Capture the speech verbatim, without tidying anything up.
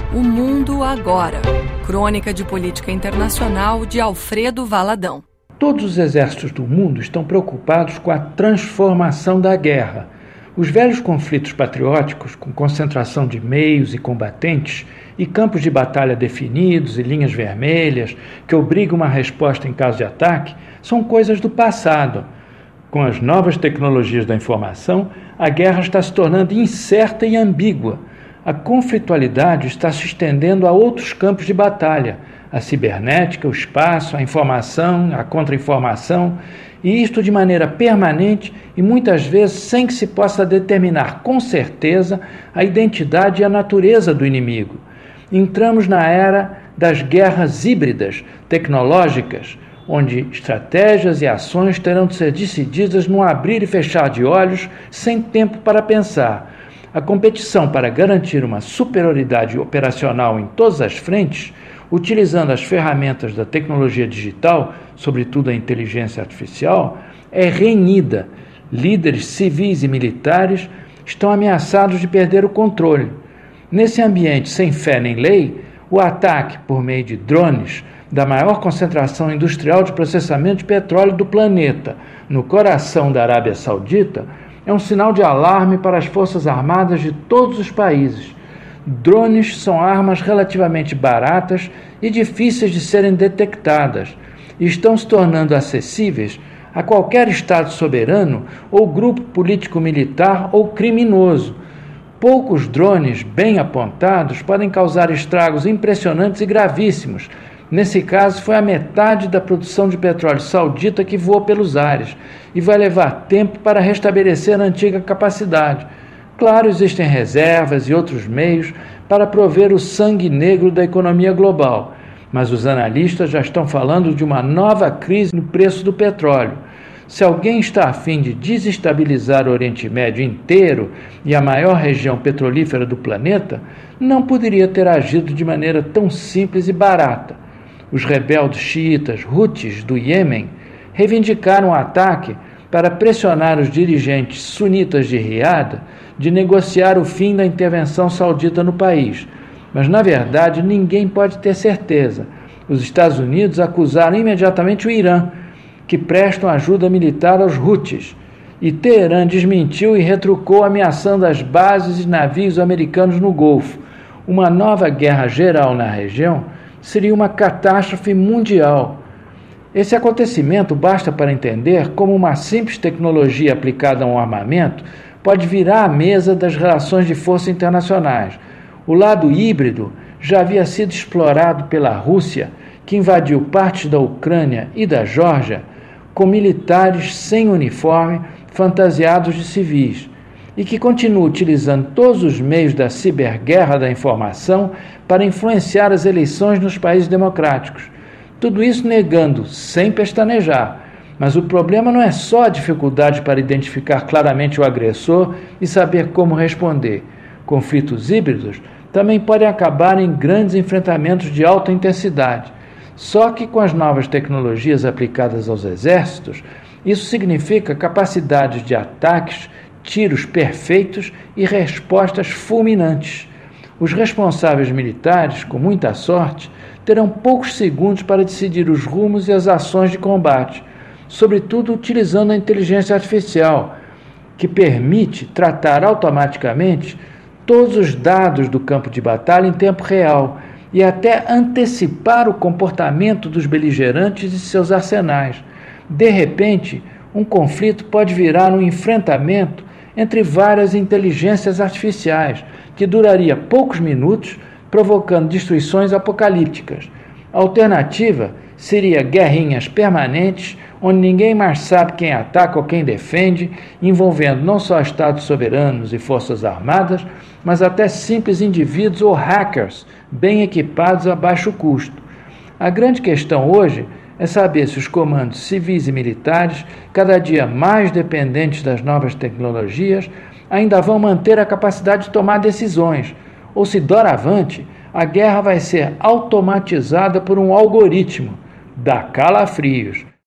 O Mundo Agora. Crônica de Política Internacional de Alfredo Valadão. Todos os exércitos do mundo estão preocupados com a transformação da guerra. Os velhos conflitos patrióticos, com concentração de meios e combatentes, e campos de batalha definidos e linhas vermelhas, que obrigam uma resposta em caso de ataque, são coisas do passado. Com as novas tecnologias da informação, a guerra está se tornando incerta e ambígua. A conflitualidade está se estendendo a outros campos de batalha, a cibernética, o espaço, a informação, a contra-informação, e isto de maneira permanente e muitas vezes sem que se possa determinar com certeza a identidade e a natureza do inimigo. Entramos na era das guerras híbridas, tecnológicas, onde estratégias e ações terão de ser decididas num abrir e fechar de olhos, sem tempo para pensar. A competição para garantir uma superioridade operacional em todas as frentes, utilizando as ferramentas da tecnologia digital, sobretudo a inteligência artificial, é renhida. Líderes civis e militares estão ameaçados de perder o controle. Nesse ambiente sem fé nem lei, o ataque por meio de drones da maior concentração industrial de processamento de petróleo do planeta, no coração da Arábia Saudita, é um sinal de alarme para as forças armadas de todos os países. Drones são armas relativamente baratas e difíceis de serem detectadas e estão se tornando acessíveis a qualquer Estado soberano ou grupo político-militar ou criminoso. Poucos drones bem apontados podem causar estragos impressionantes e gravíssimos. Nesse caso, foi a metade da produção de petróleo saudita que voou pelos ares e vai levar tempo para restabelecer a antiga capacidade. Claro, existem reservas e outros meios para prover o sangue negro da economia global, mas os analistas já estão falando de uma nova crise no preço do petróleo. Se alguém está a fim de desestabilizar o Oriente Médio inteiro e a maior região petrolífera do planeta, não poderia ter agido de maneira tão simples e barata. Os rebeldes xiitas Houthis do Iêmen reivindicaram o ataque para pressionar os dirigentes sunitas de Riad de negociar o fim da intervenção saudita no país. Mas, na verdade, ninguém pode ter certeza. Os Estados Unidos acusaram imediatamente o Irã, que prestam ajuda militar aos Houthis, e Teherã desmentiu e retrucou ameaçando as bases e navios americanos no Golfo. Uma nova guerra geral na região seria uma catástrofe mundial. Esse acontecimento basta para entender como uma simples tecnologia aplicada a um armamento pode virar a mesa das relações de força internacionais. O lado híbrido já havia sido explorado pela Rússia, que invadiu partes da Ucrânia e da Geórgia com militares sem uniforme, fantasiados de civis, e que continua utilizando todos os meios da ciberguerra da informação para influenciar as eleições nos países democráticos. Tudo isso negando, sem pestanejar. Mas o problema não é só a dificuldade para identificar claramente o agressor e saber como responder. Conflitos híbridos também podem acabar em grandes enfrentamentos de alta intensidade. Só que com as novas tecnologias aplicadas aos exércitos, isso significa capacidades de ataques, tiros perfeitos e respostas fulminantes. Os responsáveis militares, com muita sorte, terão poucos segundos para decidir os rumos e as ações de combate, sobretudo utilizando a inteligência artificial, que permite tratar automaticamente todos os dados do campo de batalha em tempo real e até antecipar o comportamento dos beligerantes e seus arsenais. De repente, um conflito pode virar um enfrentamento entre várias inteligências artificiais, que duraria poucos minutos, provocando destruições apocalípticas. A alternativa seria guerrinhas permanentes, onde ninguém mais sabe quem ataca ou quem defende, envolvendo não só estados soberanos e forças armadas, mas até simples indivíduos ou hackers, bem equipados a baixo custo. A grande questão hoje é saber se os comandos civis e militares, cada dia mais dependentes das novas tecnologias, ainda vão manter a capacidade de tomar decisões, ou se, doravante, a guerra vai ser automatizada por um algoritmo. Dá calafrios.